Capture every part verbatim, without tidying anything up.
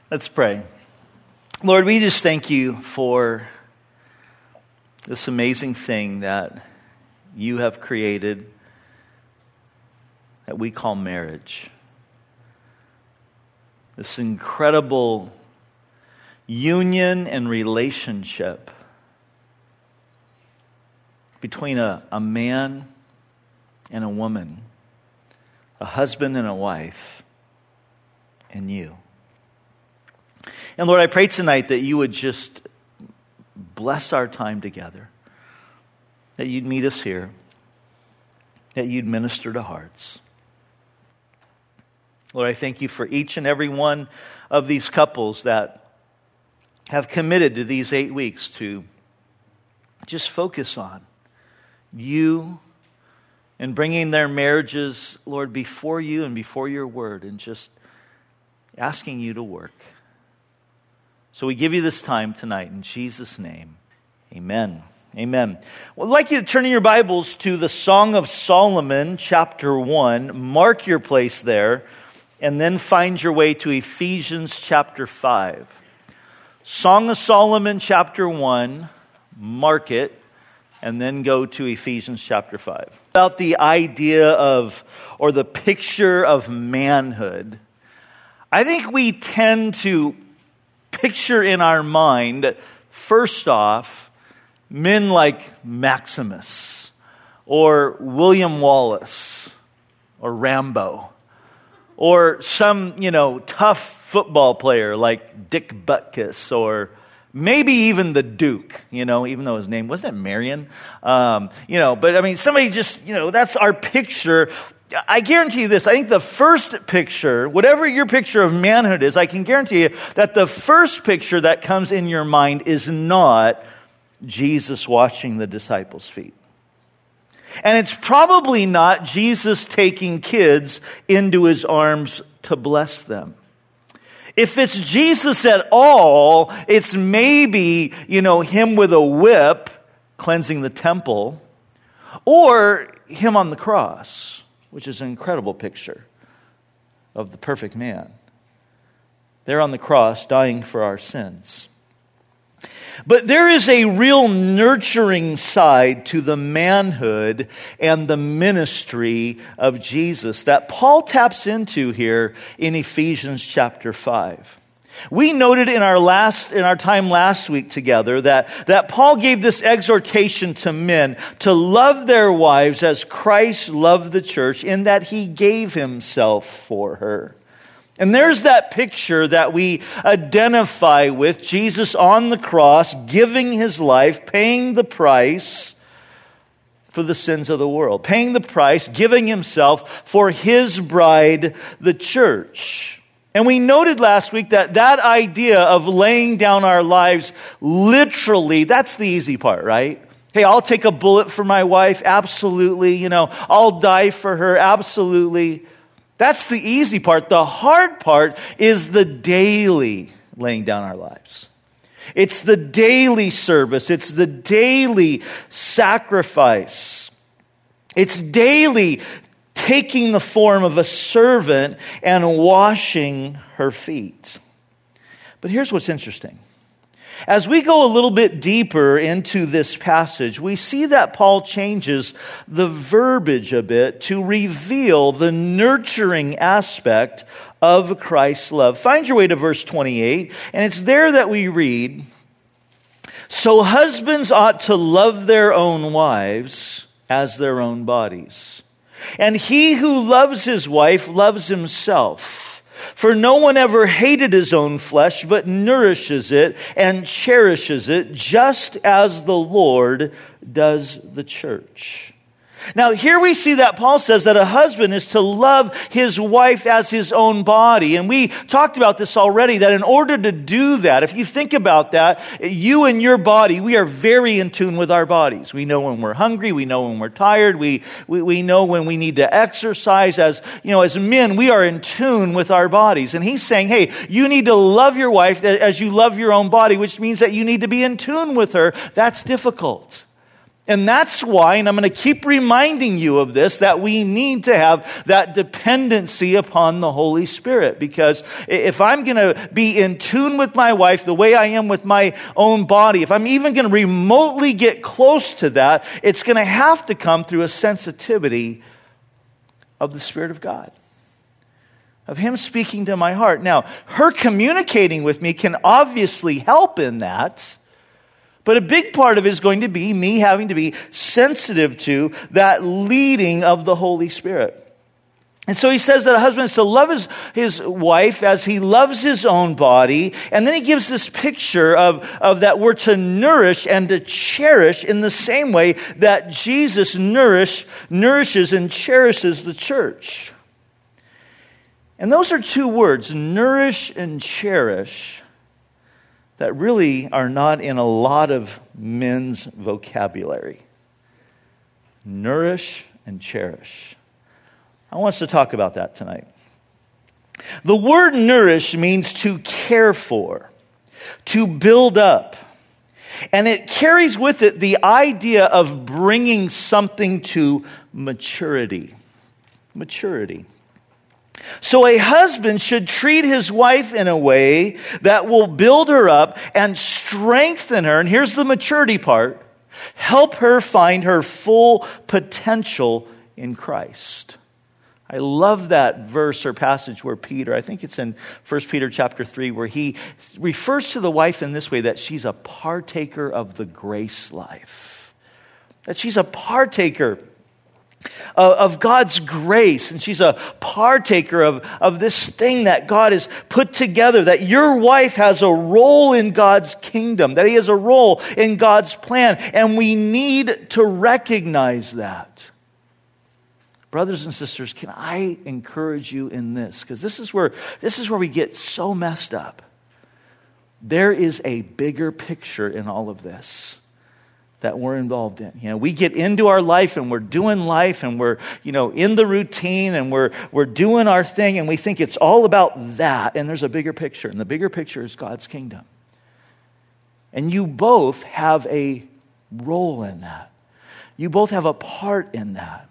Let's pray. Lord, we just thank you for this amazing thing that you have created that we call marriage. This incredible union and relationship between a, a man and a woman, a husband and a wife, and you. And Lord, I pray tonight that you would just bless our time together, that you'd meet us here, that you'd minister to hearts. Lord, I thank you for each and every one of these couples that have committed to these eight weeks to just focus on you and bringing their marriages, Lord, before you and before your word and just asking you to work. So we give you this time tonight in Jesus' name. Amen. Amen. Well, I'd like you to turn in your Bibles to the Song of Solomon, chapter one. Mark your place there, and then find your way to Ephesians chapter five. Song of Solomon, chapter one, mark it, and then go to Ephesians chapter five. About the idea of, or the picture of manhood, I think we tend to picture in our mind, first off, men like Maximus, or William Wallace, or Rambo, or some, you know, tough football player like Dick Butkus, or maybe even the Duke, you know, even though his name wasn't Marion, um, you know, but I mean, somebody just, you know, that's our picture. I guarantee you this, I think the first picture, whatever your picture of manhood is, I can guarantee you that the first picture that comes in your mind is not Jesus washing the disciples' feet. And it's probably not Jesus taking kids into his arms to bless them. If it's Jesus at all, it's maybe, you know, him with a whip cleansing the temple, or him on the cross, which is an incredible picture of the perfect man. There on the cross, dying for our sins. But there is a real nurturing side to the manhood and the ministry of Jesus that Paul taps into here in Ephesians chapter five. We noted in our last in our time last week together that, that Paul gave this exhortation to men to love their wives as Christ loved the church, in that he gave himself for her. And there's that picture that we identify with, Jesus on the cross, giving his life, paying the price for the sins of the world, paying the price, giving himself for his bride, the church. And we noted last week that that idea of laying down our lives literally, that's the easy part, right? Hey, I'll take a bullet for my wife, absolutely. You know, I'll die for her, absolutely. That's the easy part. The hard part is the daily laying down our lives. It's the daily service. It's the daily sacrifice. It's daily taking the form of a servant and washing her feet. But here's what's interesting. As we go a little bit deeper into this passage, we see that Paul changes the verbiage a bit to reveal the nurturing aspect of Christ's love. Find your way to verse twenty-eight, and it's there that we read, "So husbands ought to love their own wives as their own bodies. And he who loves his wife loves himself. For no one ever hated his own flesh, but nourishes it and cherishes it, just as the Lord does the church." Now, here we see that Paul says that a husband is to love his wife as his own body. And we talked about this already, that in order to do that, if you think about that, you and your body, we are very in tune with our bodies. We know when we're hungry. We know when we're tired. We, we, we know when we need to exercise. As, you know, as men, we are in tune with our bodies. And he's saying, hey, you need to love your wife as you love your own body, which means that you need to be in tune with her. That's difficult. And that's why, and I'm going to keep reminding you of this, that we need to have that dependency upon the Holy Spirit. Because if I'm going to be in tune with my wife the way I am with my own body, if I'm even going to remotely get close to that, it's going to have to come through a sensitivity of the Spirit of God, of Him speaking to my heart. Now, her communicating with me can obviously help in that. But a big part of it is going to be me having to be sensitive to that leading of the Holy Spirit. And so he says that a husband is to love his, his wife as he loves his own body. And then he gives this picture of, of that we're to nourish and to cherish in the same way that Jesus nourish, nourishes and cherishes the church. And those are two words, nourish and cherish, that really are not in a lot of men's vocabulary. Nourish and cherish. I want us to talk about that tonight. The word nourish means to care for, to build up. And it carries with it the idea of bringing something to maturity. Maturity. So a husband should treat his wife in a way that will build her up and strengthen her. And here's the maturity part. Help her find her full potential in Christ. I love that verse or passage where Peter, I think it's in First Peter chapter three, where he refers to the wife in this way, that she's a partaker of the grace life. That she's a partaker of God's grace, and she's a partaker of, of this thing that God has put together, that your wife has a role in God's kingdom, that He has a role in God's plan, and we need to recognize that. Brothers and sisters, can I encourage you in this? Because this is where this is where we get so messed up. There is a bigger picture in all of this that we're involved in. You know, we get into our life and we're doing life and we're, you know, in the routine and we're we're doing our thing and we think it's all about that. And there's a bigger picture. And the bigger picture is God's kingdom. And you both have a role in that. You both have a part in that.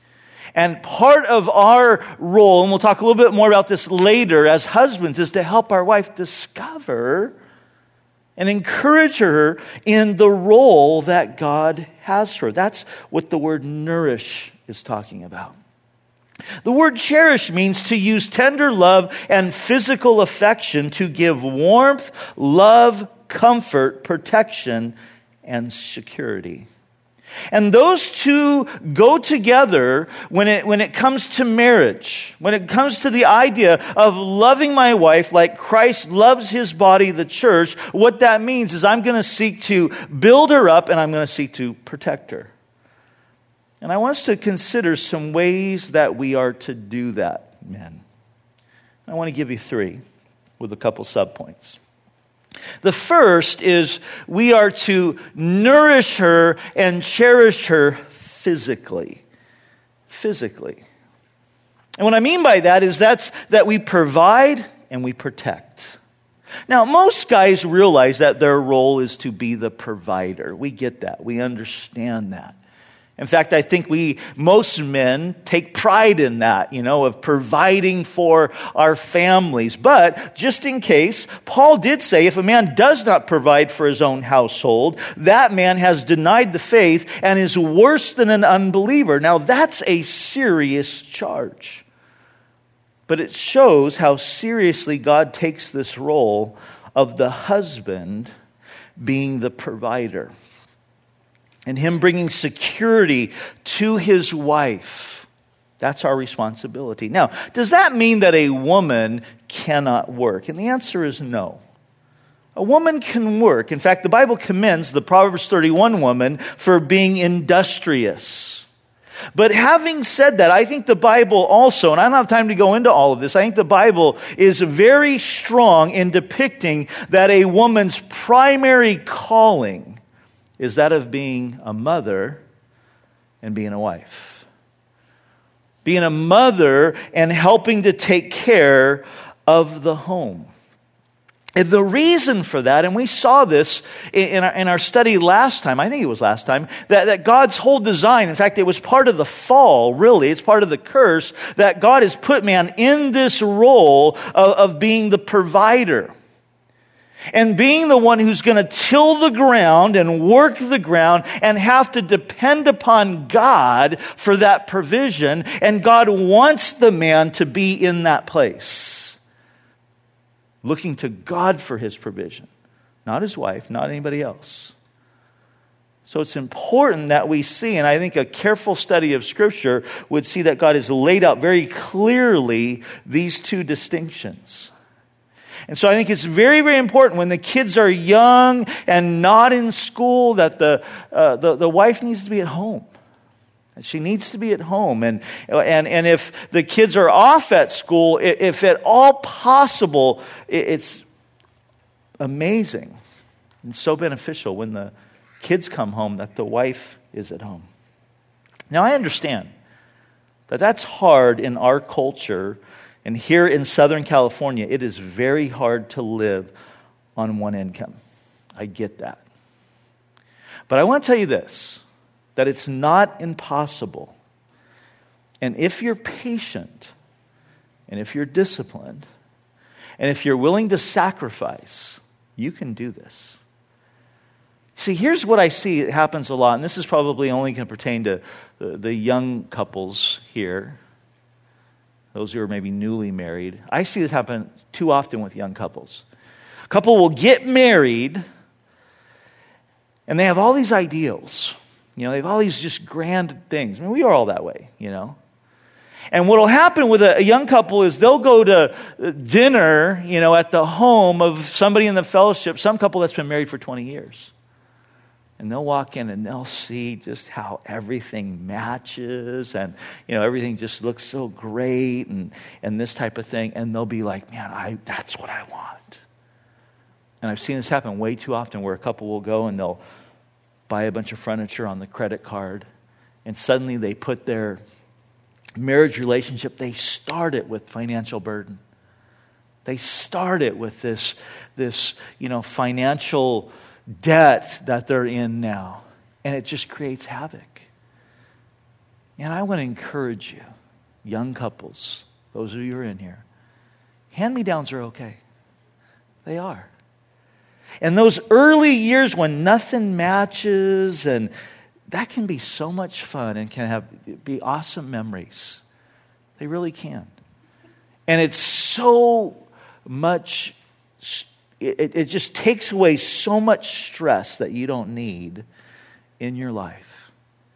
And part of our role, and we'll talk a little bit more about this later as husbands, is to help our wife discover and encourage her in the role that God has for her. That's what the word nourish is talking about. The word cherish means to use tender love and physical affection to give warmth, love, comfort, protection, and security. And those two go together when it, when it comes to marriage, when it comes to the idea of loving my wife like Christ loves His body, the church. What that means is I'm going to seek to build her up and I'm going to seek to protect her. And I want us to consider some ways that we are to do that, men. I want to give you three with a couple subpoints. The first is we are to nourish her and cherish her physically. Physically. And what I mean by that is that's that we provide and we protect. Now, most guys realize that their role is to be the provider. We get that. We understand that. In fact, I think we, most men, take pride in that, you know, of providing for our families. But just in case, Paul did say if a man does not provide for his own household, that man has denied the faith and is worse than an unbeliever. Now, that's a serious charge. But it shows how seriously God takes this role of the husband being the provider. And Him bringing security to his wife. That's our responsibility. Now, does that mean that a woman cannot work? And the answer is no. A woman can work. In fact, the Bible commends the Proverbs thirty-one woman for being industrious. But having said that, I think the Bible also, and I don't have time to go into all of this, I think the Bible is very strong in depicting that a woman's primary calling is that of being a mother and being a wife. Being a mother and helping to take care of the home. And the reason for that, and we saw this in our, in our study last time, I think it was last time, that, that God's whole design, in fact, it was part of the fall, really, it's part of the curse, that God has put man in this role of, of being the provider. And being the one who's going to till the ground and work the ground and have to depend upon God for that provision. And God wants the man to be in that place, looking to God for his provision, not his wife, not anybody else. So it's important that we see, and I think a careful study of Scripture would see that God has laid out very clearly these two distinctions. And so I think it's very, very important when the kids are young and not in school that the uh, the, the wife needs to be at home. She needs to be at home. And, and, and if the kids are off at school, if at all possible, it's amazing and so beneficial when the kids come home that the wife is at home. Now, I understand that that's hard in our culture. And here in Southern California, it is very hard to live on one income. I get that. But I want to tell you this, that it's not impossible. And if you're patient, and if you're disciplined, and if you're willing to sacrifice, you can do this. See, here's what I see happens a lot, and this is probably only going to pertain to the, the young couples here, those who are maybe newly married. I see this happen too often with young couples. A couple will get married, and they have all these ideals. You know, they have all these just grand things. I mean, we are all that way, you know. And what will happen with a, a young couple is they'll go to dinner, you know, at the home of somebody in the fellowship, some couple that's been married for twenty years. And they'll walk in and they'll see just how everything matches and, you know, everything just looks so great and, and this type of thing. And they'll be like, man, I that's what I want. And I've seen this happen way too often where a couple will go and they'll buy a bunch of furniture on the credit card. And suddenly they put their marriage relationship, they start it with financial burden. They start it with this, this you know, financial debt that they're in now. And it just creates havoc. And I want to encourage you, young couples, those of you who are in here, hand-me-downs are okay. They are. And those early years when nothing matches, and that can be so much fun and can have be awesome memories. They really can. And it's so much It, it just takes away so much stress that you don't need in your life.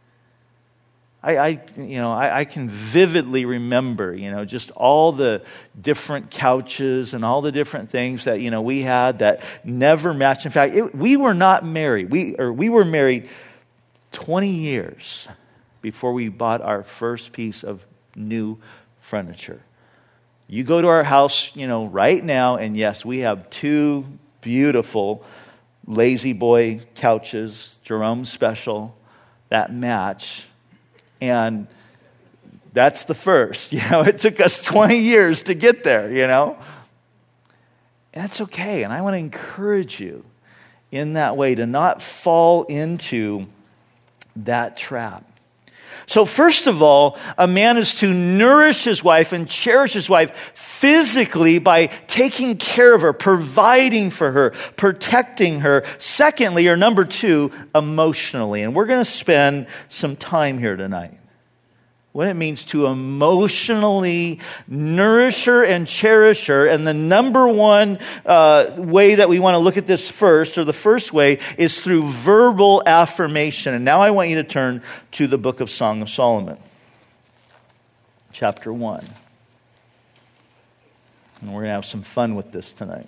I, I you know, I, I can vividly remember, you know, just all the different couches and all the different things that, you know, we had that never matched. In fact, it, we were not married. We or we were married twenty years before we bought our first piece of new furniture. You go to our house, you know, right now, and yes, we have two beautiful Lazy Boy couches, Jerome Special, that match. And that's the first. You know, it took us twenty years to get there, you know. And that's okay. And I want to encourage you in that way to not fall into that trap. So first of all, a man is to nourish his wife and cherish his wife physically by taking care of her, providing for her, protecting her. Secondly, or number two, emotionally. And we're going to spend some time here tonight. What it means to emotionally nourish her and cherish her. And the number one uh, way that we want to look at this first, or the first way, is through verbal affirmation. And now I want you to turn to the book of Song of Solomon, chapter one. And we're going to have some fun with this tonight.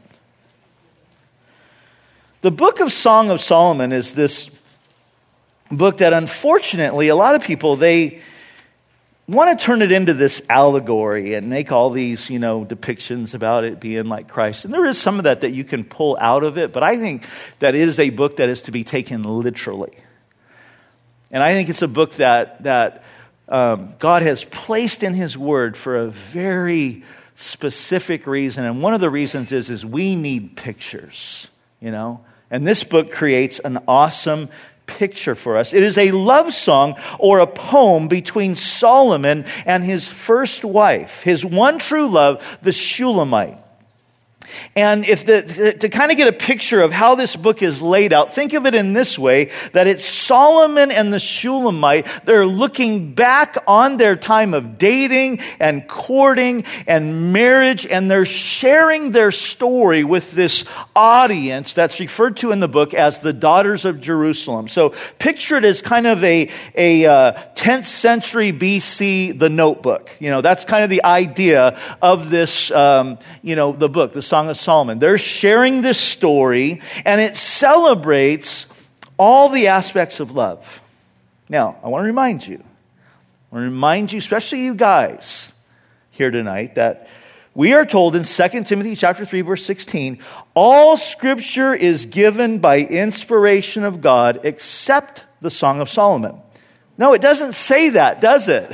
The book of Song of Solomon is this book that unfortunately a lot of people, they want to turn it into this allegory and make all these, you know, depictions about it being like Christ. And there is some of that that you can pull out of it, but I think that it is a book that is to be taken literally. And I think it's a book that that um, God has placed in His Word for a very specific reason. And one of the reasons is, is we need pictures, you know. And this book creates an awesome picture for us. It is a love song or a poem between Solomon and his first wife, his one true love, the Shulamite. And if the, to kind of get a picture of how this book is laid out, think of it in this way, that it's Solomon and the Shulamite. They're looking back on their time of dating and courting and marriage, and they're sharing their story with this audience that's referred to in the book as the Daughters of Jerusalem. So picture it as kind of a, a uh, tenth century B C, The Notebook. You know, that's kind of the idea of this, um, you know, the book, the Song of Solomon. They're sharing this story, and it celebrates all the aspects of love. Now, I want to remind you, I want to remind you, especially you guys here tonight, that we are told in Second Timothy chapter three, verse sixteen, all Scripture is given by inspiration of God except the Song of Solomon. No, it doesn't say that, does it?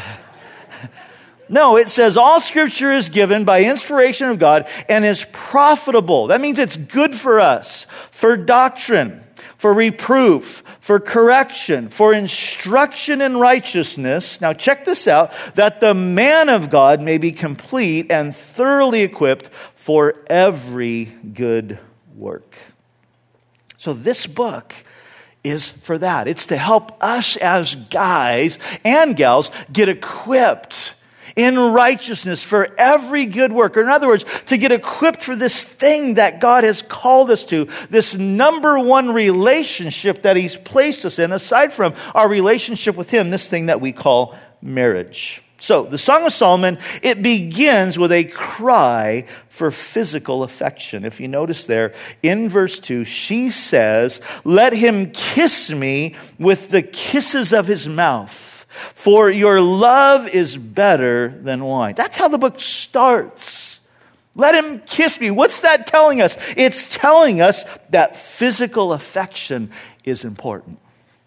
No, it says all Scripture is given by inspiration of God and is profitable. That means it's good for us, for doctrine, for reproof, for correction, for instruction in righteousness. Now check this out, that the man of God may be complete and thoroughly equipped for every good work. So this book is for that. It's to help us as guys and gals get equipped in righteousness for every good work. Or in other words, to get equipped for this thing that God has called us to, this number one relationship that He's placed us in, aside from our relationship with Him, this thing that we call marriage. So, the Song of Solomon, it begins with a cry for physical affection. If you notice there, in verse two, she says, "Let him kiss me with the kisses of his mouth. For your love is better than wine." That's how the book starts. Let him kiss me. What's that telling us? It's telling us that physical affection is important.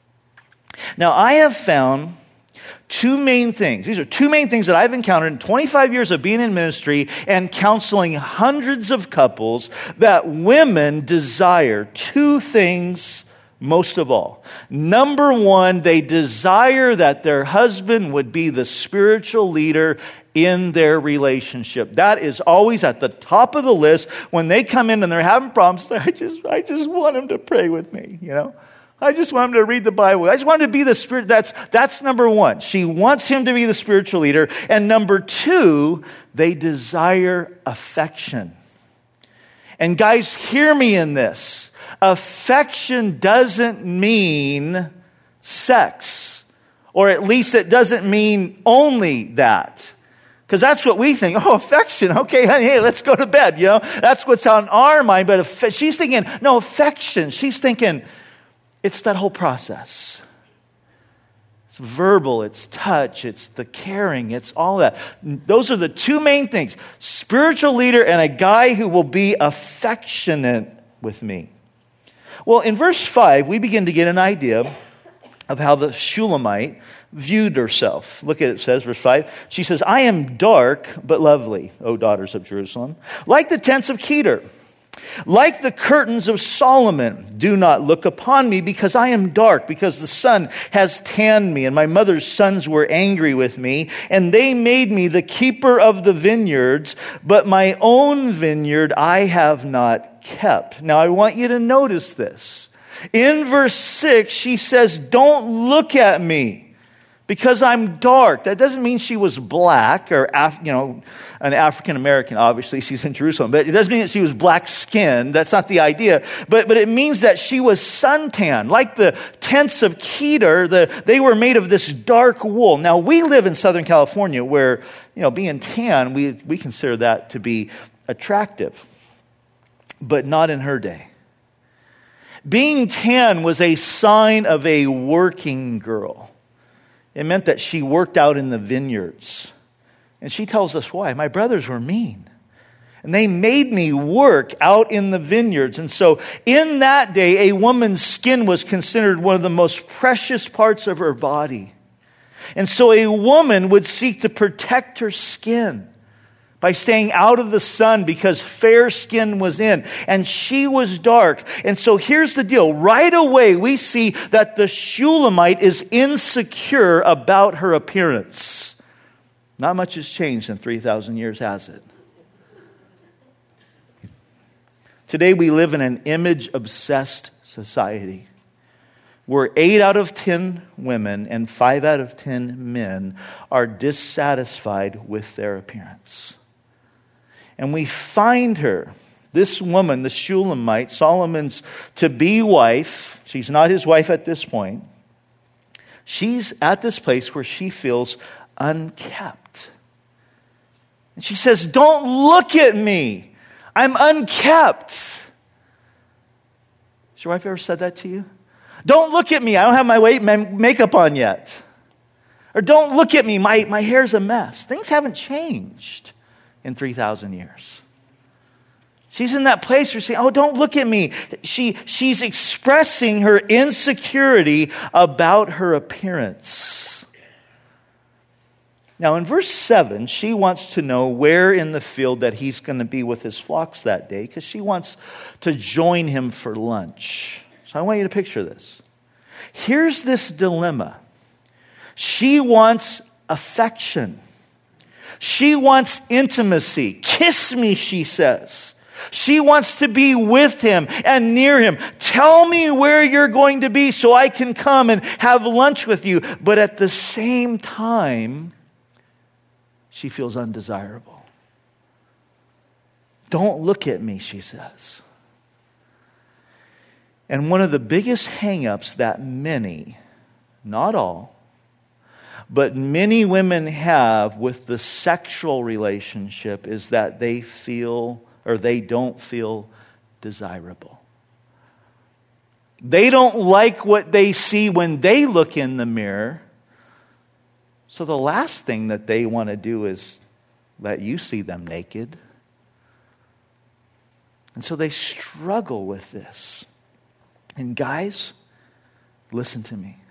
Now, I have found two main things. These are two main things that I've encountered in twenty-five years of being in ministry and counseling hundreds of couples, that women desire two things most of all. Number one, they desire that their husband would be the spiritual leader in their relationship. That is always at the top of the list. When they come in and they're having problems, I just, I just want him to pray with me, you know. I just want him to read the Bible. I just want him to be the spirit. That's, that's number one. She wants him to be the spiritual leader. And number two, they desire affection. And guys, hear me in this. Affection doesn't mean sex, or at least it doesn't mean only that. Because that's what we think. Oh, affection. Okay, honey, hey, let's go to bed. You know, that's what's on our mind. But aff- she's thinking, no, affection. She's thinking, it's that whole process. It's verbal, it's touch, it's the caring, it's all that. Those are the two main things. Spiritual leader and a guy who will be affectionate with me. Well, in verse five, we begin to get an idea of how the Shulamite viewed herself. Look at it, it says, verse five. She says, "I am dark but lovely, O daughters of Jerusalem, like the tents of Kedar, like the curtains of Solomon. Do not look upon me, because I am dark, because the sun has tanned me, and my mother's sons were angry with me, and they made me the keeper of the vineyards, but my own vineyard I have not kept." Now I want you to notice this. In verse six, she says, "Don't look at me, because I'm dark." That doesn't mean she was black or, Af- you know, an African American. Obviously, she's in Jerusalem. But it doesn't mean that she was black-skinned. That's not the idea. But but it means that she was suntan. Like the tents of Kedar, the, they were made of this dark wool. Now, we live in Southern California where, you know, being tan, we, we consider that to be attractive. But not in her day. Being tan was a sign of a working girl. It meant that she worked out in the vineyards. And she tells us why. My brothers were mean. And they made me work out in the vineyards. And so in that day, a woman's skin was considered one of the most precious parts of her body. And so a woman would seek to protect her skin by staying out of the sun because fair skin was in, and she was dark. And so here's the deal. Right away, we see that the Shulamite is insecure about her appearance. Not much has changed in three thousand years, has it? Today we live in an image-obsessed society where eight out of ten women and five out of ten men are dissatisfied with their appearance. And we find her, this woman, the Shulamite, Solomon's to-be wife. She's not his wife at this point. She's at this place where she feels unkept. And she says, don't look at me. I'm unkept. Has your wife ever said that to you? Don't look at me. I don't have my weight makeup on yet. Or don't look at me. My, my hair's a mess. Things haven't changed in three thousand years. She's in that place where she's saying, oh, don't look at me. She, she's expressing her insecurity about her appearance. Now in verse seven, she wants to know where in the field that he's going to be with his flocks that day, because she wants to join him for lunch. So I want you to picture this. Here's this dilemma. She wants affection. She wants intimacy. Kiss me, she says. She wants to be with him and near him. Tell me where you're going to be so I can come and have lunch with you. But at the same time, she feels undesirable. Don't look at me, she says. And one of the biggest hang-ups that many, not all, but many women have with the sexual relationship is that they feel or they don't feel desirable. They don't like what they see when they look in the mirror. So the last thing that they want to do is let you see them naked. And so they struggle with this. And guys, listen to me.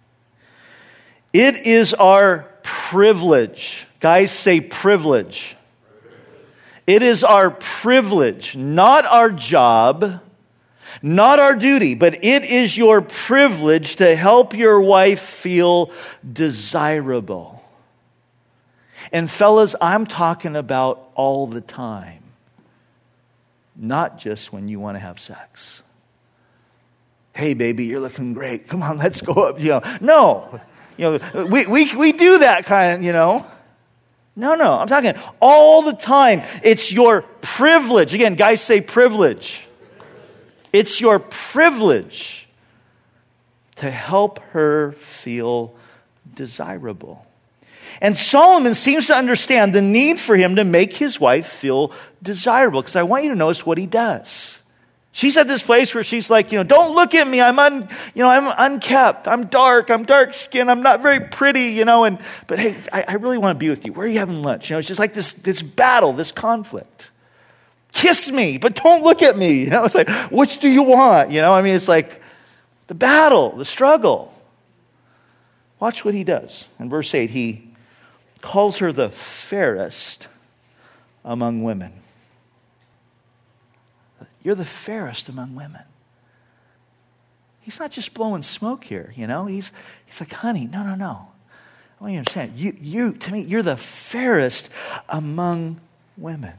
It is our privilege. Guys, say privilege. It is our privilege, not our job, not our duty, but it is your privilege to help your wife feel desirable. And fellas, I'm talking about all the time, not just when you want to have sex. Hey, baby, you're looking great. Come on, let's go up. You know, no. You know, we, we, we do that kind of, you know. No, no, I'm talking all the time. It's your privilege. Again, guys say privilege. It's your privilege to help her feel desirable. And Solomon seems to understand the need for him to make his wife feel desirable. Because I want you to notice what he does. She's at this place where she's like, you know, don't look at me. I'm un, you know, I'm unkept. I'm dark. I'm dark skinned. I'm not very pretty, you know. And but hey, I, I really want to be with you. Where are you having lunch? You know, it's just like this this battle, this conflict. Kiss me, but don't look at me. You know, it's like, which do you want? You know, I mean, it's like the battle, the struggle. Watch what he does. In verse eight, he calls her the fairest among women. You're the fairest among women. He's not just blowing smoke here, you know. He's he's like, honey, no, no, no. I want you to understand. You, you, to me, you're the fairest among women.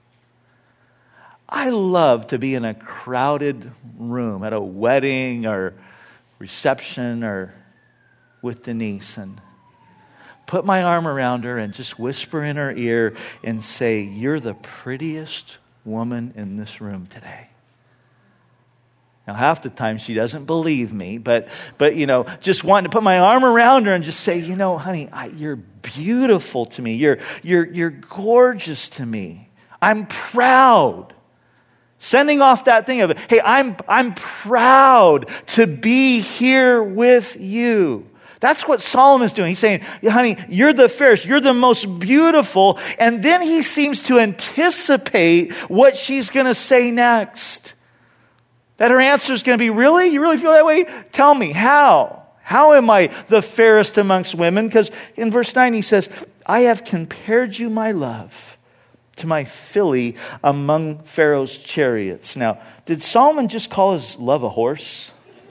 I love to be in a crowded room at a wedding or reception or with Denise and put my arm around her and just whisper in her ear and say, you're the prettiest woman in this room today. Now, half the time she doesn't believe me, but, but you know, just wanting to put my arm around her and just say, you know, honey, I, you're beautiful to me. You're, you're, you're gorgeous to me. I'm proud. Sending off that thing of, hey, I'm, I'm proud to be here with you. That's what Solomon's doing. He's saying, honey, you're the fairest. You're the most beautiful. And then he seems to anticipate what she's going to say next. That her answer is going to be, really? You really feel that way? Tell me, how? How am I the fairest amongst women? Because in verse nine he says, I have compared you, my love, to my filly among Pharaoh's chariots. Now, did Solomon just call his love a horse?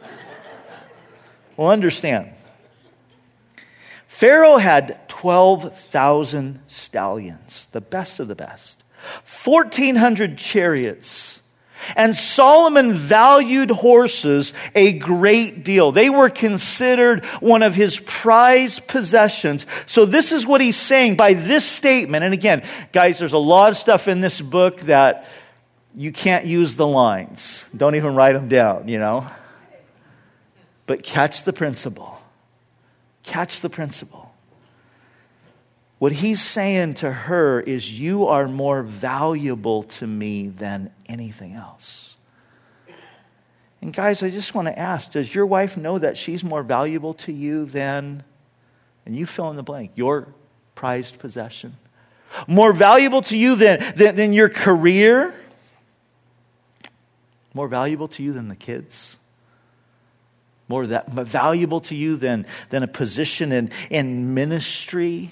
Well, understand. Pharaoh had twelve thousand stallions, the best of the best, fourteen hundred chariots, and Solomon valued horses a great deal. They were considered one of his prized possessions. So this is what he's saying by this statement. And again, guys, there's a lot of stuff in this book that you can't use the lines. Don't even write them down, you know. But catch the principle. Catch the principle. What he's saying to her is, you are more valuable to me than anything else. And guys, I just want to ask, does your wife know that she's more valuable to you than, and you fill in the blank, your prized possession? More valuable to you than, than, than your career? More valuable to you than the kids? More that valuable to you than, than a position in, in ministry?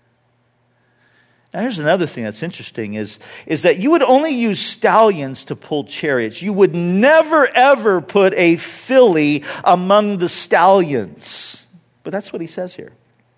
Now, here's another thing that's interesting is, is that you would only use stallions to pull chariots. You would never, ever put a filly among the stallions. But that's what he says here.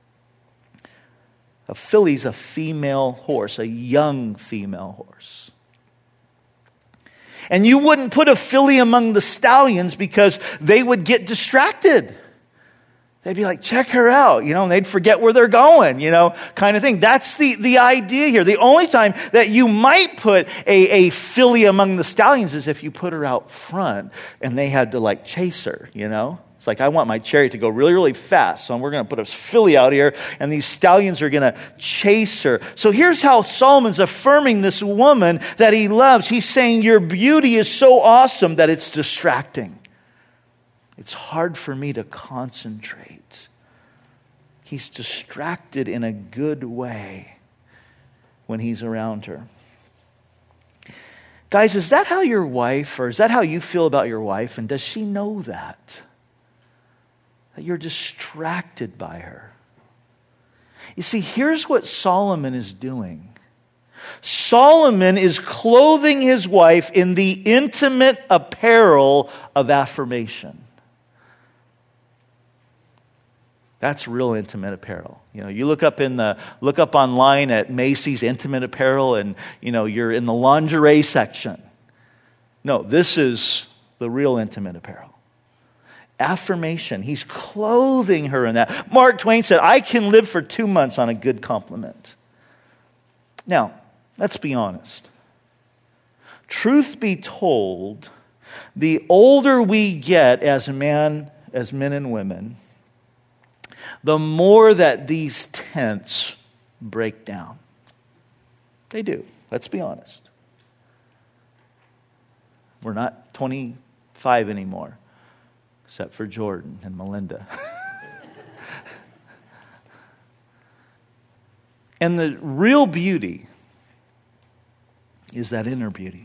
A filly's a female horse, a young female horse. And you wouldn't put a filly among the stallions because they would get distracted. They'd be like, check her out, you know, and they'd forget where they're going, you know, kind of thing. That's the, the idea here. The only time that you might put a, a filly among the stallions is if you put her out front and they had to like chase her, you know. It's like, I want my chariot to go really, really fast, so we're going to put a filly out here, and these stallions are going to chase her. So here's how Solomon's affirming this woman that he loves. He's saying, your beauty is so awesome that it's distracting. It's hard for me to concentrate. He's distracted in a good way when he's around her. Guys, is that how your wife, or is that how you feel about your wife? And does she know that? That you're distracted by her? You see, here's what Solomon is doing. Solomon is clothing his wife in the intimate apparel of affirmation. That's real intimate apparel. You know, you look up in the look up online at Macy's intimate apparel, and you know you're in the lingerie section. No, this is the real intimate apparel. Affirmation. He's clothing her in that. Mark Twain said, "I can live for two months on a good compliment." Now, let's be honest. Truth be told, the older we get as man, as men and women, the more that these tents break down. They do. Let's be honest. We're not twenty-five anymore, except for Jordan and Melinda. And the real beauty is that inner beauty.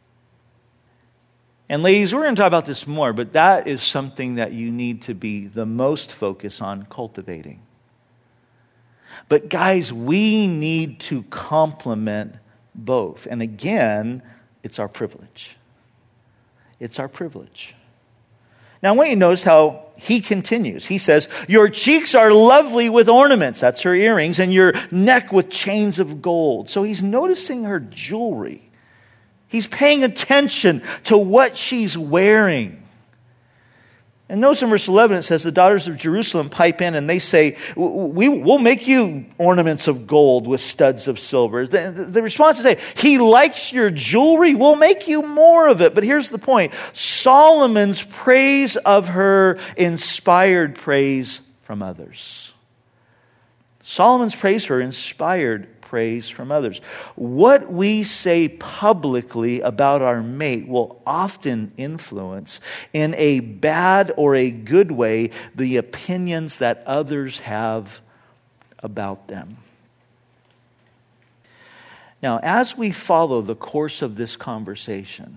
And ladies, we're going to talk about this more, but that is something that you need to be the most focused on cultivating. But guys, we need to complement both. And again, it's our privilege. It's our privilege. Now, I want you to notice how he continues. He says, your cheeks are lovely with ornaments. That's her earrings. And your neck with chains of gold. So he's noticing her jewelry. He's paying attention to what she's wearing. And notice in verse eleven, it says, the daughters of Jerusalem pipe in and they say, we will make you ornaments of gold with studs of silver. The, the response is, he likes your jewelry, we'll make you more of it. But here's the point. Solomon's praise of her inspired praise from others. Solomon's praise for her inspired praise from others. What we say publicly about our mate will often influence, in a bad or a good way, the opinions that others have about them. Now, as we follow the course of this conversation,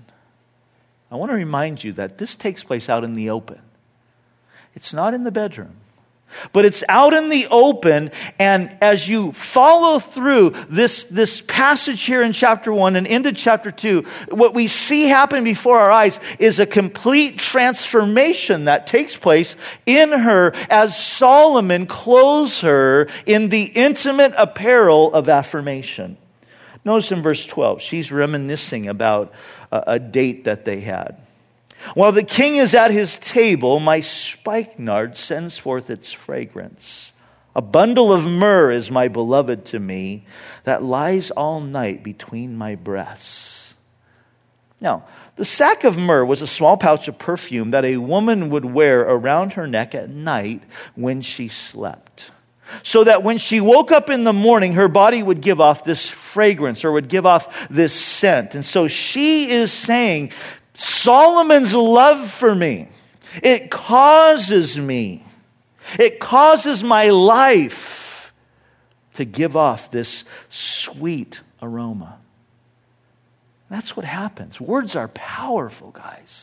I want to remind you that this takes place out in the open. It's not in the bedroom. But it's out in the open, and as you follow through this, this passage here in chapter one and into chapter two, what we see happen before our eyes is a complete transformation that takes place in her as Solomon clothes her in the intimate apparel of affirmation. Notice in verse twelve, she's reminiscing about a, a date that they had. While the king is at his table, my spikenard sends forth its fragrance. A bundle of myrrh is my beloved to me, that lies all night between my breasts. Now, the sack of myrrh was a small pouch of perfume that a woman would wear around her neck at night when she slept, so that when she woke up in the morning, her body would give off this fragrance or would give off this scent. And so she is saying, Solomon's love for me, it causes me, it causes my life to give off this sweet aroma. That's what happens. Words are powerful, guys.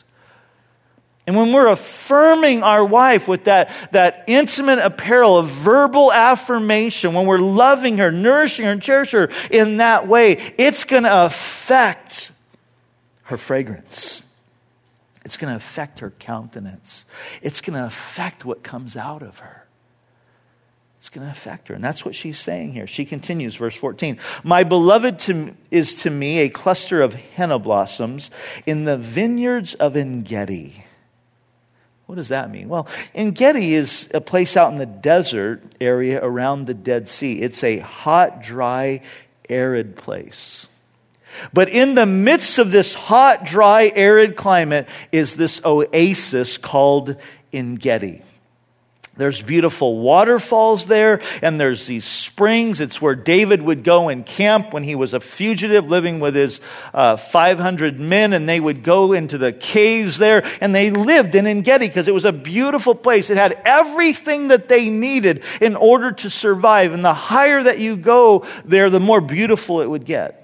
And when we're affirming our wife with that, that intimate apparel of verbal affirmation, when we're loving her, nourishing her, and cherishing her in that way, it's going to affect her fragrance. It's going to affect her countenance. It's going to affect what comes out of her. It's going to affect her. And that's what she's saying here. She continues, verse fourteen. My beloved to, is to me a cluster of henna blossoms in the vineyards of En-gedi. What does that mean? Well, En-gedi is a place out in the desert area around the Dead Sea. It's a hot, dry, arid place. But in the midst of this hot, dry, arid climate is this oasis called En-gedi. There's beautiful waterfalls there, and there's these springs. It's where David would go and camp when he was a fugitive living with his uh, five hundred men, and they would go into the caves there, and they lived in En-gedi because it was a beautiful place. It had everything that they needed in order to survive, and the higher that you go there, the more beautiful it would get.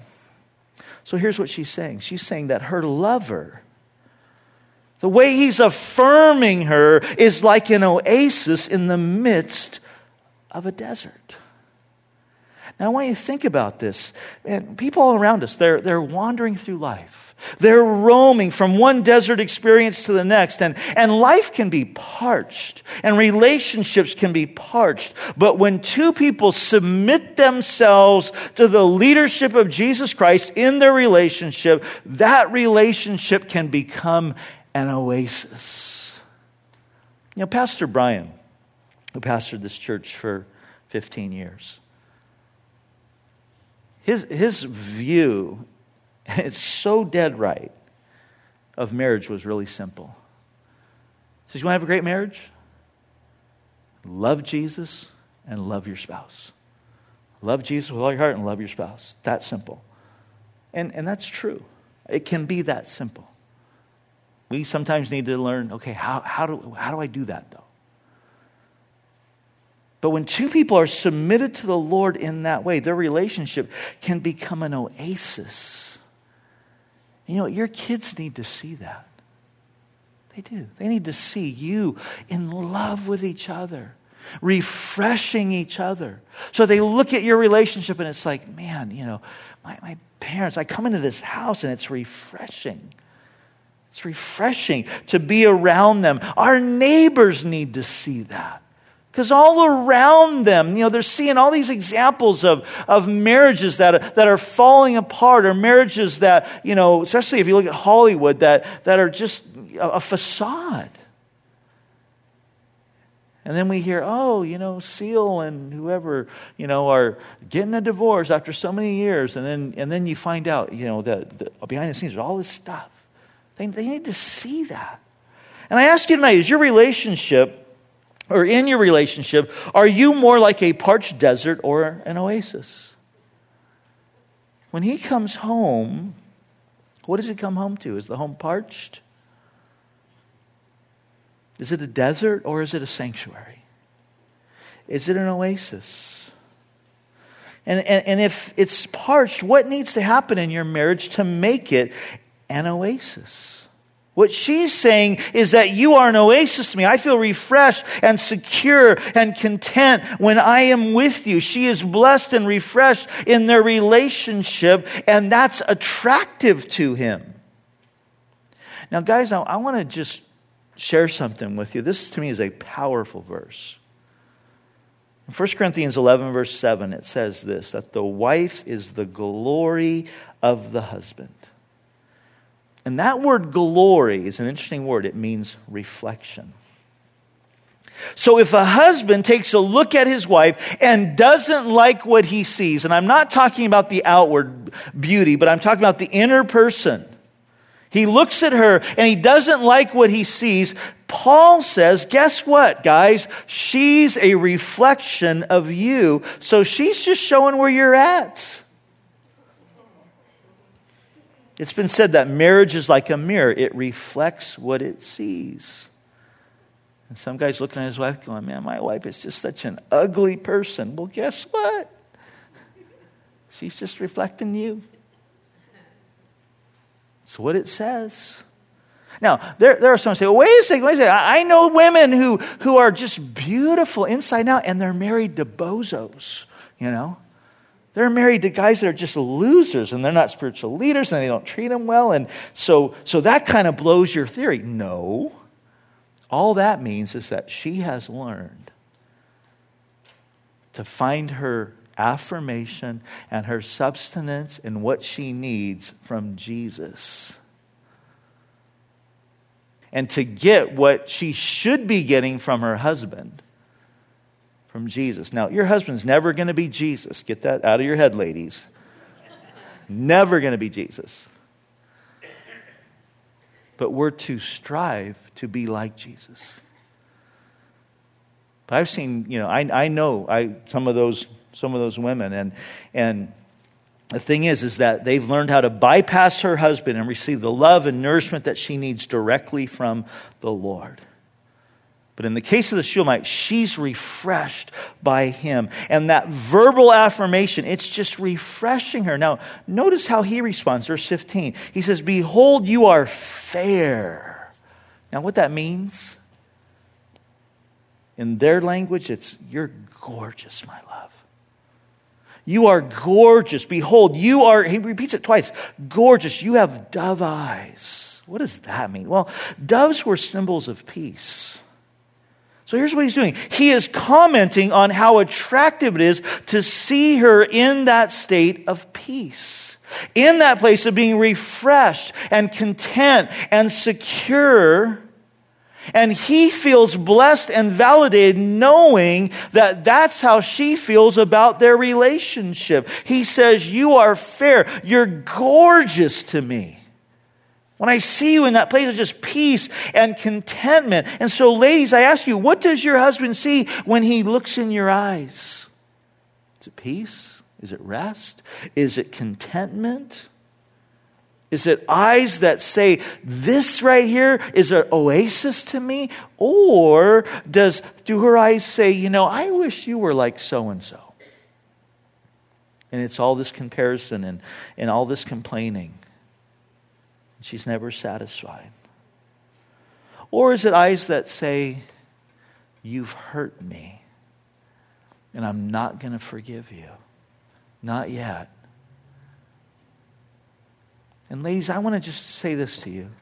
So here's what she's saying. She's saying that her lover, the way he's affirming her, is like an oasis in the midst of a desert. Now I want you to think about this. Man, people all around us, they're, they're wandering through life. They're roaming from one desert experience to the next. And, and life can be parched. And relationships can be parched. But when two people submit themselves to the leadership of Jesus Christ in their relationship, that relationship can become an oasis. You know, Pastor Brian, who pastored this church for fifteen years, his, his view, it's so dead right, of marriage was really simple. He says, you want to have a great marriage? Love Jesus and love your spouse. Love Jesus with all your heart and love your spouse. That simple. And, and that's true. It can be that simple. We sometimes need to learn, okay, how, how, do, how do I do that though? But when two people are submitted to the Lord in that way, their relationship can become an oasis. You know, your kids need to see that. They do. They need to see you in love with each other, refreshing each other. So they look at your relationship and it's like, man, you know, my, my parents, I come into this house and it's refreshing. It's refreshing to be around them. Our neighbors need to see that. Because all around them, you know, they're seeing all these examples of, of marriages that, that are falling apart, or marriages that, you know, especially if you look at Hollywood, that, that are just a, a facade. And then we hear, oh, you know, Seal and whoever, you know, are getting a divorce after so many years. And then and then you find out, you know, that, that behind the scenes, there's all this stuff. They, they need to see that. And I ask you tonight, is your relationship, or in your relationship, are you more like a parched desert or an oasis? When he comes home, what does he come home to? Is the home parched? Is it a desert or is it a sanctuary? Is it an oasis? And, and, and if it's parched, what needs to happen in your marriage to make it an oasis? What she's saying is that you are an oasis to me. I feel refreshed and secure and content when I am with you. She is blessed and refreshed in their relationship, and that's attractive to him. Now, guys, I, I want to just share something with you. This, to me, is a powerful verse. In First Corinthians eleven, verse seven, it says this, that the wife is the glory of the husband. And that word glory is an interesting word. It means reflection. So if a husband takes a look at his wife and doesn't like what he sees, and I'm not talking about the outward beauty, but I'm talking about the inner person. He looks at her and he doesn't like what he sees. Paul says, guess what, guys? She's a reflection of you. So she's just showing where you're at. It's been said that marriage is like a mirror. It reflects what it sees. And some guy's looking at his wife going, man, my wife is just such an ugly person. Well, guess what? She's just reflecting you. That's what it says. Now, there, there are some who say, well, wait a second, wait a second. I, I know women who, who are just beautiful inside and out, and they're married to bozos, you know. They're married to guys that are just losers, and they're not spiritual leaders, and they don't treat them well. And so, so that kind of blows your theory. No. All that means is that she has learned to find her affirmation and her substance in what she needs from Jesus. And to get what she should be getting from her husband from Jesus. Now, your husband's never going to be Jesus. Get that out of your head, ladies. Never going to be Jesus. But we're to strive to be like Jesus. But I've seen, you know, I I know I some of those some of those women, and and the thing is, is that they've learned how to bypass her husband and receive the love and nourishment that she needs directly from the Lord. But in the case of the Shulamite, she's refreshed by him. And that verbal affirmation, it's just refreshing her. Now, notice how he responds, verse fifteen. He says, behold, you are fair. Now, what that means, in their language, it's, you're gorgeous, my love. You are gorgeous. Behold, you are, he repeats it twice, gorgeous. You have dove eyes. What does that mean? Well, doves were symbols of peace. So here's what he's doing. He is commenting on how attractive it is to see her in that state of peace. In that place of being refreshed and content and secure. And he feels blessed and validated knowing that that's how she feels about their relationship. He says, you are fair. You're gorgeous to me. When I see you in that place of just peace and contentment. And so, ladies, I ask you, what does your husband see when he looks in your eyes? Is it peace? Is it rest? Is it contentment? Is it eyes that say, this right here is an oasis to me? Or does do her eyes say, you know, I wish you were like so-and-so? And it's all this comparison and, and all this complaining. She's never satisfied. Or is it eyes that say, you've hurt me, and I'm not going to forgive you? Not yet. And ladies, I want to just say this to you.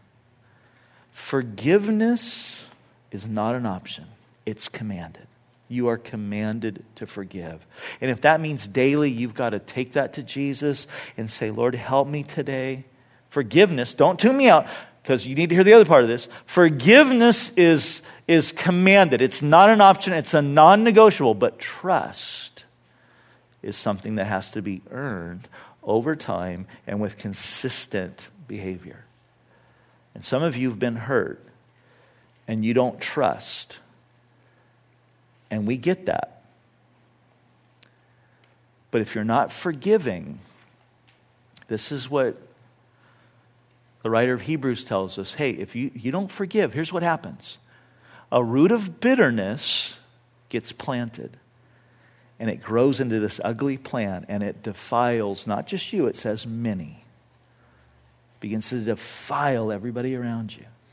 Forgiveness is not an option. It's commanded. You are commanded to forgive. And if that means daily, you've got to take that to Jesus and say, Lord, help me today. Forgiveness, don't tune me out, because you need to hear the other part of this. Forgiveness is, is commanded. It's not an option. It's a non-negotiable. But trust is something that has to be earned over time and with consistent behavior. And some of you have been hurt and you don't trust. And we get that. But if you're not forgiving, this is what the writer of Hebrews tells us. Hey, if you, you don't forgive, here's what happens. A root of bitterness gets planted. And it grows into this ugly plant, and it defiles not just you, it says many. It begins to defile everybody around you.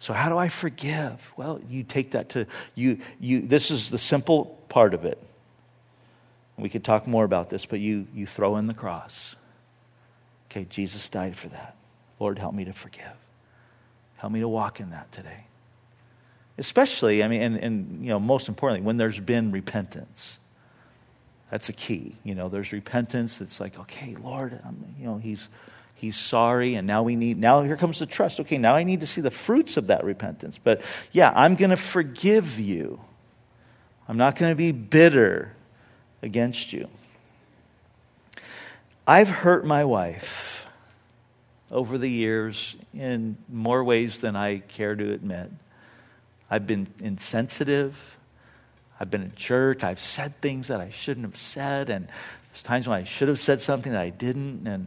So how do I forgive? Well, you take that to, you. You. This is the simple part of it. We could talk more about this, but you, you throw in the cross. Okay, Jesus died for that. Lord, help me to forgive. Help me to walk in that today. Especially, I mean, and, and you know, most importantly, when there's been repentance. That's a key. You know, there's repentance. It's like, okay, Lord, I'm, you know, he's he's sorry, and now we need, now here comes the trust. Okay, now I need to see the fruits of that repentance. But yeah, I'm going to forgive you. I'm not going to be bitter against you. I've hurt my wife over the years in more ways than I care to admit. I've been insensitive. I've been a jerk. I've said things that I shouldn't have said. And there's times when I should have said something that I didn't. And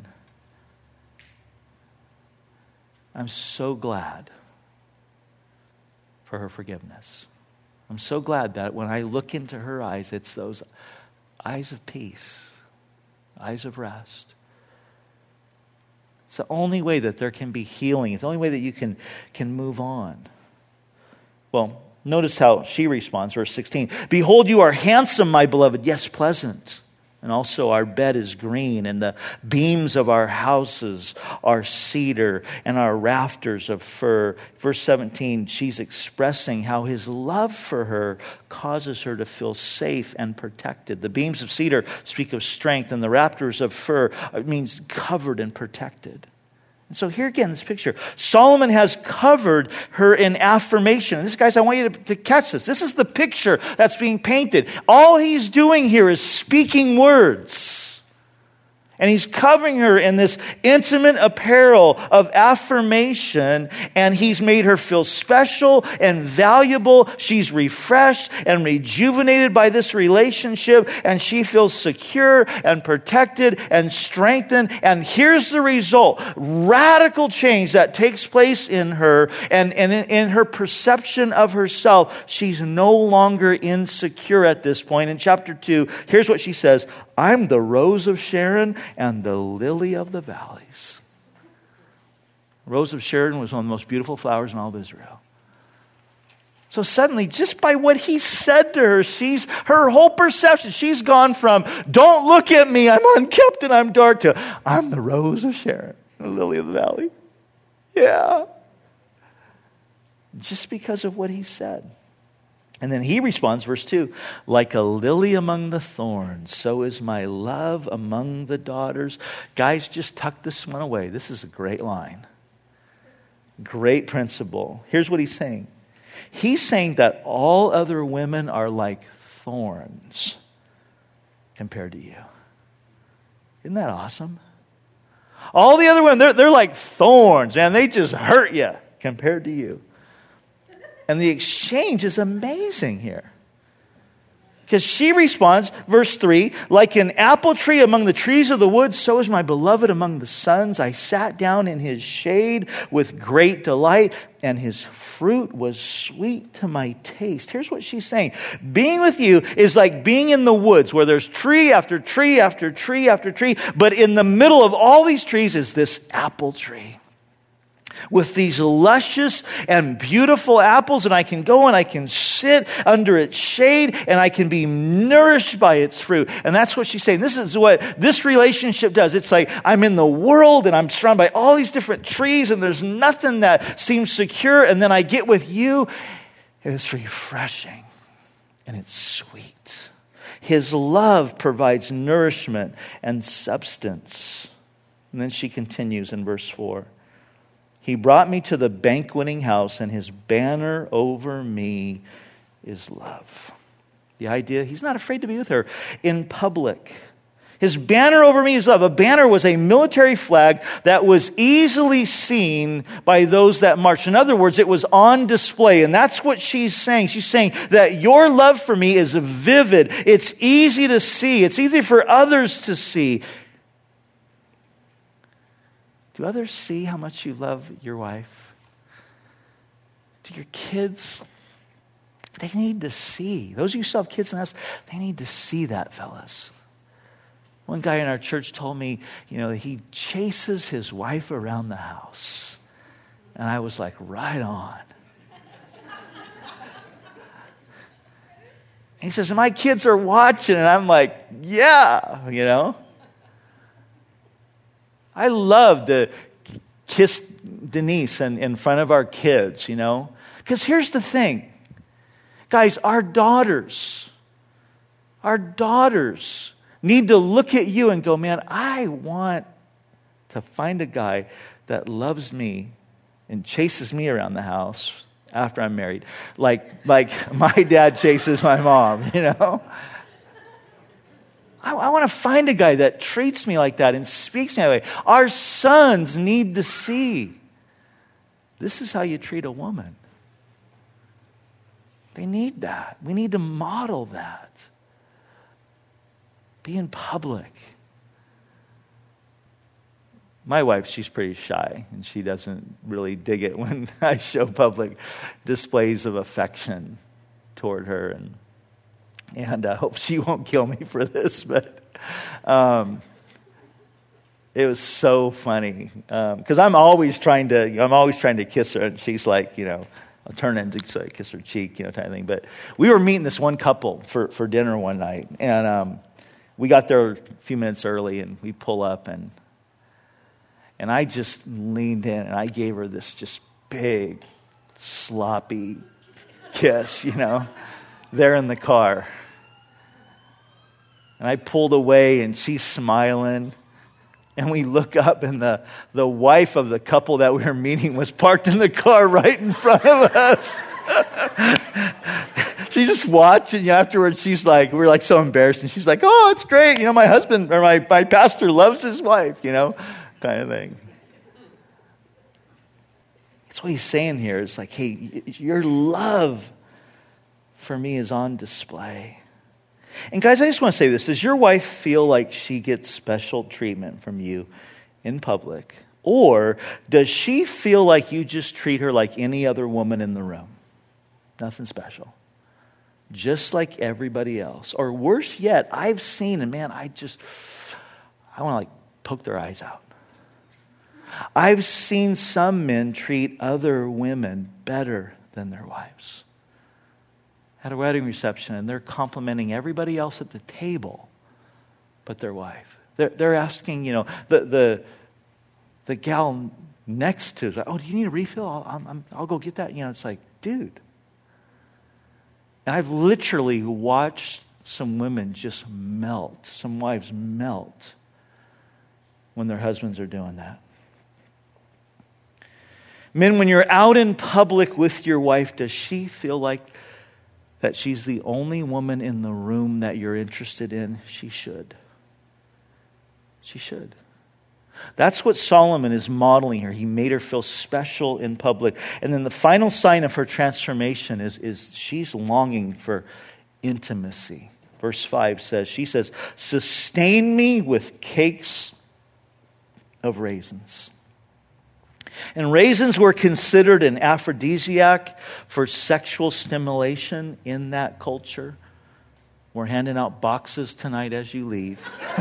I'm so glad for her forgiveness. I'm so glad that when I look into her eyes, it's those eyes of peace, eyes of rest. It's the only way that there can be healing. It's the only way that you can, can move on. Well, notice how she responds, verse sixteen. Behold, you are handsome, my beloved, yes, pleasant. And also our bed is green, and the beams of our houses are cedar, and our rafters of fir. Verse seventeen, she's expressing how his love for her causes her to feel safe and protected. The beams of cedar speak of strength, and the rafters of fir means covered and protected. And so here again, this picture, Solomon has covered her in affirmation. And this, guys, I want you to, to catch this. This is the picture that's being painted. All he's doing here is speaking words. And he's covering her in this intimate apparel of affirmation, and he's made her feel special and valuable. She's refreshed and rejuvenated by this relationship, and she feels secure and protected and strengthened. And here's the result. Radical change that takes place in her and, and in, in her perception of herself. She's no longer insecure at this point. In chapter two, here's what she says. I'm the rose of Sharon and the lily of the valleys. Rose of Sharon was one of the most beautiful flowers in all of Israel. So suddenly, just by what he said to her, she's her whole perception, she's gone from, don't look at me, I'm unkempt and I'm dark, to, I'm the rose of Sharon, the lily of the valley. Yeah. Just because of what he said. And then he responds, verse two, like a lily among the thorns, so is my love among the daughters. Guys, just tuck this one away. This is a great line. Great principle. Here's what he's saying. He's saying that all other women are like thorns compared to you. Isn't that awesome? All the other women, they're, they're like thorns, man. They just hurt you compared to you. And the exchange is amazing here. Because she responds, verse three, like an apple tree among the trees of the woods, so is my beloved among the sons. I sat down in his shade with great delight, and his fruit was sweet to my taste. Here's what she's saying. Being with you is like being in the woods where there's tree after tree after tree after tree, but in the middle of all these trees is this apple tree. With these luscious and beautiful apples, and I can go and I can sit under its shade and I can be nourished by its fruit. And that's what she's saying. This is what this relationship does. It's like I'm in the world and I'm surrounded by all these different trees and there's nothing that seems secure. And then I get with you and it's refreshing and it's sweet. His love provides nourishment and substance. And then she continues in verse four. He brought me to the banqueting house, and his banner over me is love. The idea, he's not afraid to be with her in public. His banner over me is love. A banner was a military flag that was easily seen by those that marched. In other words, it was on display. And that's what she's saying. She's saying that your love for me is vivid. It's easy to see. It's easy for others to see. Do others see how much you love your wife? Do your kids? They need to see. Those of you who still have kids in the house, they need to see that, fellas. One guy in our church told me, you know, he chases his wife around the house. And I was like, right on. He says, my kids are watching. And I'm like, yeah, you know. I love to kiss Denise in, in front of our kids, you know. Because here's the thing. Guys, our daughters, our daughters need to look at you and go, man, I want to find a guy that loves me and chases me around the house after I'm married. Like, like my dad chases my mom, you know. I, I want to find a guy that treats me like that and speaks to me that way. Our sons need to see this is how you treat a woman. They need that. We need to model that. Be in public. My wife, she's pretty shy, and she doesn't really dig it when I show public displays of affection toward her. And and I hope she won't kill me for this, but um, it was so funny because um, I'm always trying to, I'm always trying to kiss her, and she's like, you know, I'll turn in so I kiss her cheek, you know, type of thing. But we were meeting this one couple for, for dinner one night, and um, we got there a few minutes early, and we pull up, and and I just leaned in, and I gave her this just big, sloppy kiss, you know, there in the car. And I pulled away, and she's smiling. And we look up, and the, the wife of the couple that we were meeting was parked in the car right in front of us. She's just watching. You know, afterwards, she's like, we were like so embarrassed. And she's like, oh, it's great. You know, my husband, or my, my pastor loves his wife, you know, kind of thing. That's what he's saying here. It's like, hey, your love for me is on display. And guys, I just want to say this. Does your wife feel like she gets special treatment from you in public? Or does she feel like you just treat her like any other woman in the room? Nothing special. Just like everybody else. Or worse yet, I've seen, and man, I just, I want to like poke their eyes out. I've seen some men treat other women better than their wives. At a wedding reception, and they're complimenting everybody else at the table but their wife. They're, they're asking, you know, the the the gal next to, oh, do you need a refill? I'll, I'm, I'll go get that. You know, it's like, dude. And I've literally watched some women just melt, some wives melt when their husbands are doing that. Men, when you're out in public with your wife, does she feel like that she's the only woman in the room that you're interested in? She should. She should. That's what Solomon is modeling here. He made her feel special in public. And then the final sign of her transformation is, is she's longing for intimacy. Verse five says, she says, sustain me with cakes of raisins. And raisins were considered an aphrodisiac for sexual stimulation in that culture. We're handing out boxes tonight as you leave.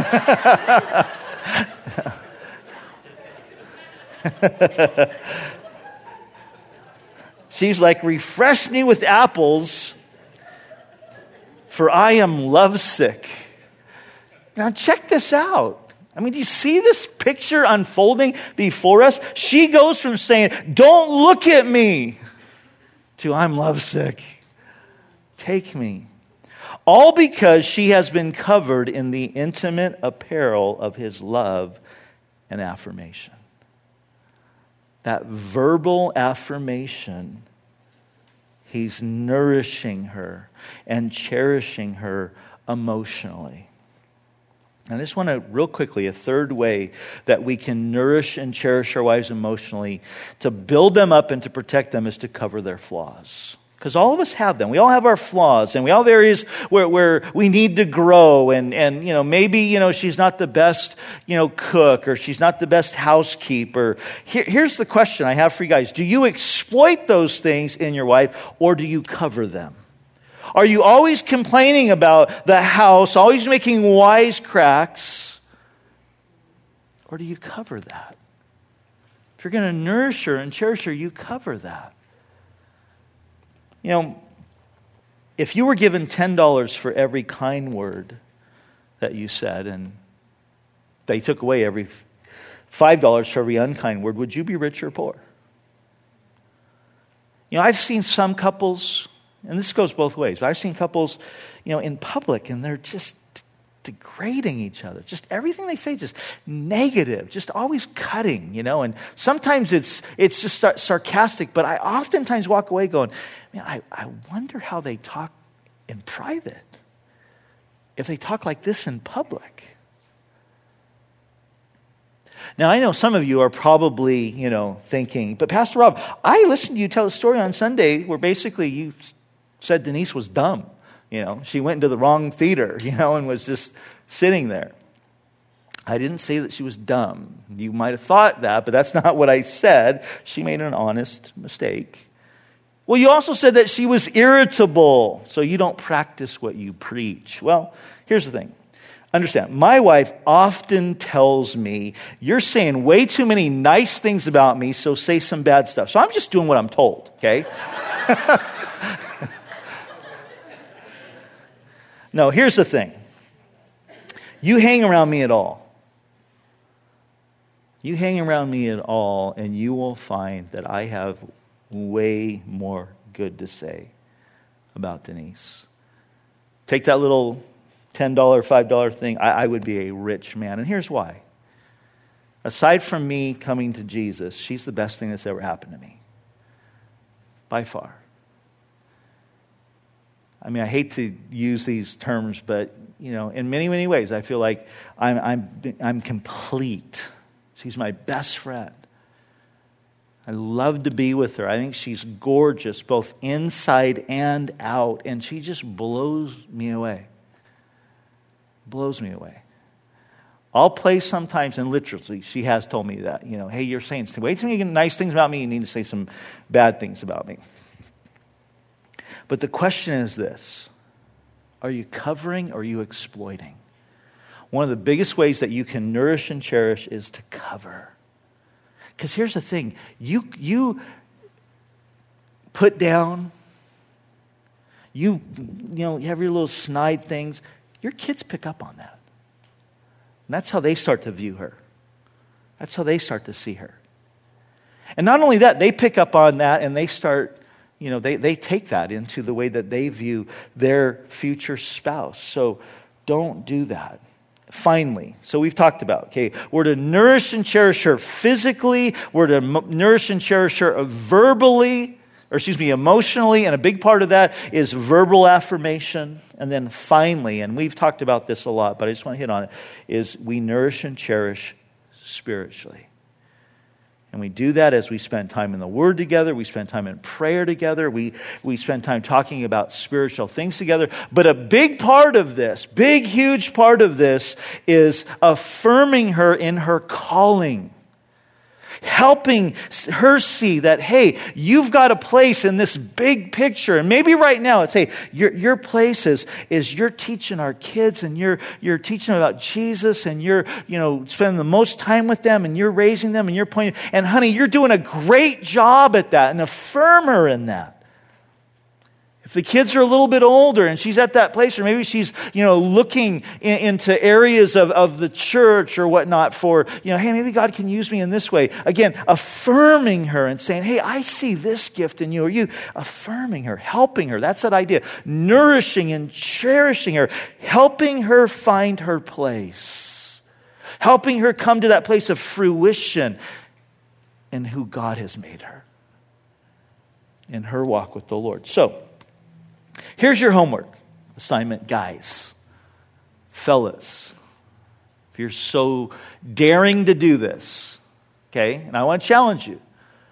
She's like, refresh me with apples, for I am lovesick. Now check this out. I mean, do you see this picture unfolding before us? She goes from saying, don't look at me, to I'm lovesick. Take me. All because she has been covered in the intimate apparel of his love and affirmation. That verbal affirmation, he's nourishing her and cherishing her emotionally. And I just want to, real quickly, a third way that we can nourish and cherish our wives emotionally, to build them up and to protect them, is to cover their flaws. Because all of us have them. We all have our flaws, and we all have areas where, where we need to grow. And, and, you know, maybe, you know, she's not the best, you know, cook, or she's not the best housekeeper. Here, here's the question I have for you guys. Do you exploit those things in your wife, or do you cover them? Are you always complaining about the house, always making wisecracks? Or do you cover that? If you're going to nourish her and cherish her, you cover that. You know, if you were given ten dollars for every kind word that you said, and they took away every five dollars for every unkind word, would you be rich or poor? You know, I've seen some couples, and this goes both ways, but I've seen couples, you know, in public, and they're just degrading each other. Just everything they say is just negative, just always cutting, you know, and sometimes it's it's just sar- sarcastic, but I oftentimes walk away going, man, I, I wonder how they talk in private. If they talk like this in public. Now, I know some of you are probably, you know, thinking, but Pastor Rob, I listened to you tell a story on Sunday where basically you said Denise was dumb. You know, she went into the wrong theater, you know, and was just sitting there. I didn't say that she was dumb. You might have thought that, but that's not what I said. She made an honest mistake. Well, you also said that she was irritable, so you don't practice what you preach. Well, here's the thing. Understand, my wife often tells me, you're saying way too many nice things about me, so say some bad stuff. So I'm just doing what I'm told, okay? No, here's the thing. You hang around me at all. You hang around me at all, and you will find that I have way more good to say about Denise. Take that little ten dollars, five dollars thing, I, I would be a rich man. And here's why. Aside from me coming to Jesus, she's the best thing that's ever happened to me. By far. I mean, I hate to use these terms, but, you know, in many, many ways, I feel like I'm, I'm, I'm complete. She's my best friend. I love to be with her. I think she's gorgeous, both inside and out, and she just blows me away. Blows me away. I'll play sometimes, and literally, she has told me that, you know, hey, you're saying way too many nice things about me, you need to say some bad things about me. But the question is this: are you covering or are you exploiting? One of the biggest ways that you can nourish and cherish is to cover. Because here's the thing, you you put down, you you know, you have your little snide things, your kids pick up on that. And that's how they start to view her. That's how they start to see her. And not only that, they pick up on that and they start, you know, they, they take that into the way that they view their future spouse. So don't do that. Finally, so we've talked about, okay, we're to nourish and cherish her physically, we're to m- nourish and cherish her verbally, or excuse me, emotionally, and a big part of that is verbal affirmation. And then finally, and we've talked about this a lot, but I just want to hit on it, is we nourish and cherish spiritually. And we do that as we spend time in the Word together, we spend time in prayer together, we, we spend time talking about spiritual things together. But a big part of this, big, huge part of this is affirming her in her calling. Helping her see that, hey, you've got a place in this big picture. And maybe right now it's, hey, your, your place is, is you're teaching our kids and you're, you're teaching them about Jesus and you're, you know, spending the most time with them and you're raising them and you're pointing. And honey, you're doing a great job at that, and affirm her in that. If the kids are a little bit older and she's at that place, or maybe she's, you know, looking in, into areas of, of the church or whatnot for, you know, hey, maybe God can use me in this way. Again, affirming her and saying, hey, I see this gift in you, or you, affirming her, helping her. That's that idea. Nourishing and cherishing her, helping her find her place, helping her come to that place of fruition in who God has made her in her walk with the Lord. So, here's your homework assignment, guys, fellas. If you're so daring to do this, okay, and I want to challenge you,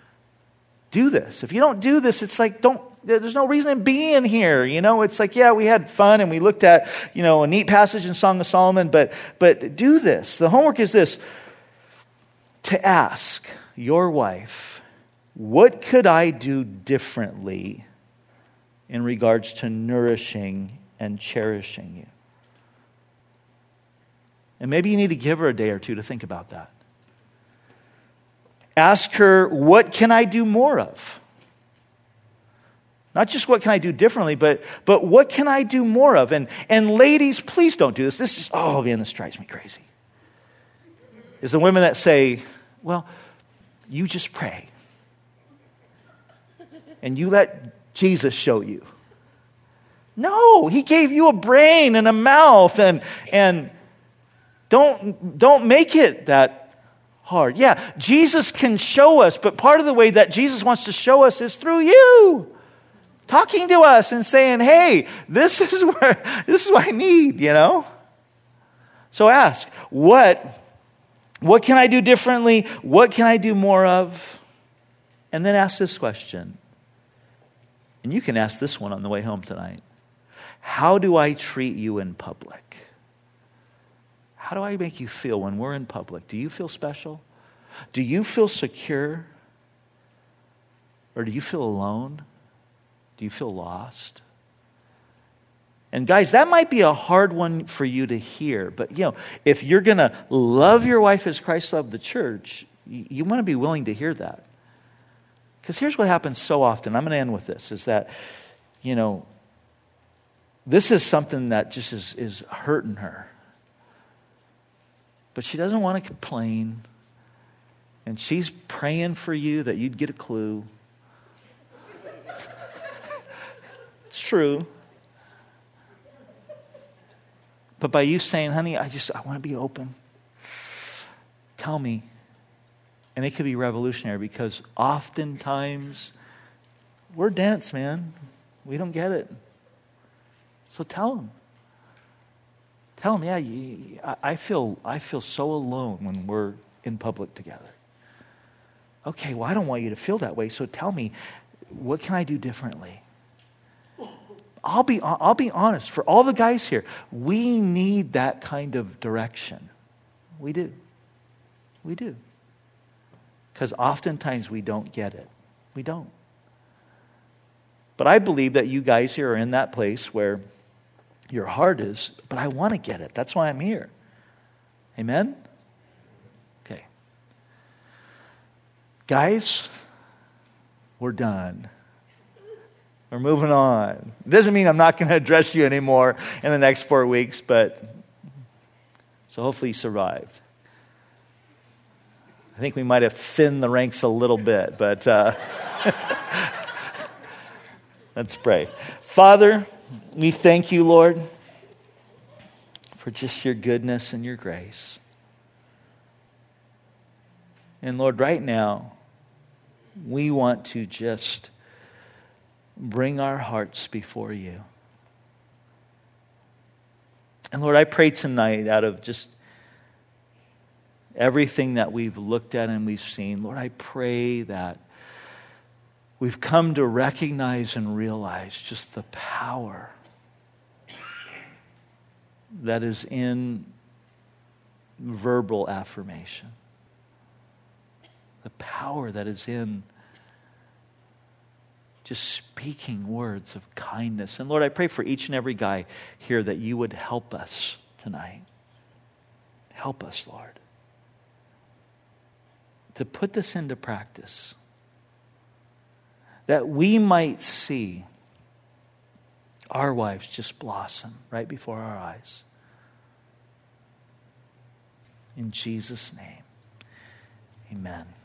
do this. If you don't do this, it's like, don't, there's no reason in being here, you know? It's like, yeah, we had fun and we looked at, you know, a neat passage in Song of Solomon, but, but do this. The homework is this: to ask your wife, what could I do differently in regards to nourishing and cherishing you? And maybe you need to give her a day or two to think about that. Ask her, what can I do more of? Not just what can I do differently, but but what can I do more of? And and ladies, please don't do this. This is, oh man, this drives me crazy. Is the women that say, well, you just pray. And you let Jesus show you. No, he gave you a brain and a mouth, and and don't don't make it that hard. Yeah, Jesus can show us, but part of the way that Jesus wants to show us is through you. Talking to us and saying, hey, this is where this is what I need, you know? So ask, what, what can I do differently? What can I do more of? And then ask this question. And you can ask this one on the way home tonight. How do I treat you in public? How do I make you feel when we're in public? Do you feel special? Do you feel secure? Or do you feel alone? Do you feel lost? And guys, that might be a hard one for you to hear. But, you know, if you're going to love your wife as Christ loved the church, you, you want to be willing to hear that. Because here's what happens so often. I'm going to end with this, is that, you know, this is something that just is, is hurting her. But she doesn't want to complain. And she's praying for you that you'd get a clue. It's true. But by you saying, honey, I just, I want to be open. Tell me. And it could be revolutionary, because oftentimes we're dense, man. We don't get it. So tell them. Tell them, yeah, you, I feel, I feel so alone when we're in public together. Okay, well, I don't want you to feel that way, so tell me, what can I do differently? I'll be, I'll be honest, for all the guys here, we need that kind of direction. We do. We do. Because oftentimes we don't get it. We don't. But I believe that you guys here are in that place where your heart is, but I want to get it. That's why I'm here. Amen? Okay. Guys, we're done. We're moving on. It doesn't mean I'm not going to address you anymore in the next four weeks, but so hopefully you survived. I think we might have thinned the ranks a little bit, but uh, let's pray. Father, we thank you, Lord, for just your goodness and your grace. And Lord, right now, we want to just bring our hearts before you. And Lord, I pray tonight, out of just everything that we've looked at and we've seen, Lord, I pray that we've come to recognize and realize just the power that is in verbal affirmation. The power that is in just speaking words of kindness. And Lord, I pray for each and every guy here that you would help us tonight. Help us, Lord, to put this into practice, that we might see our wives just blossom right before our eyes. In Jesus' name, amen.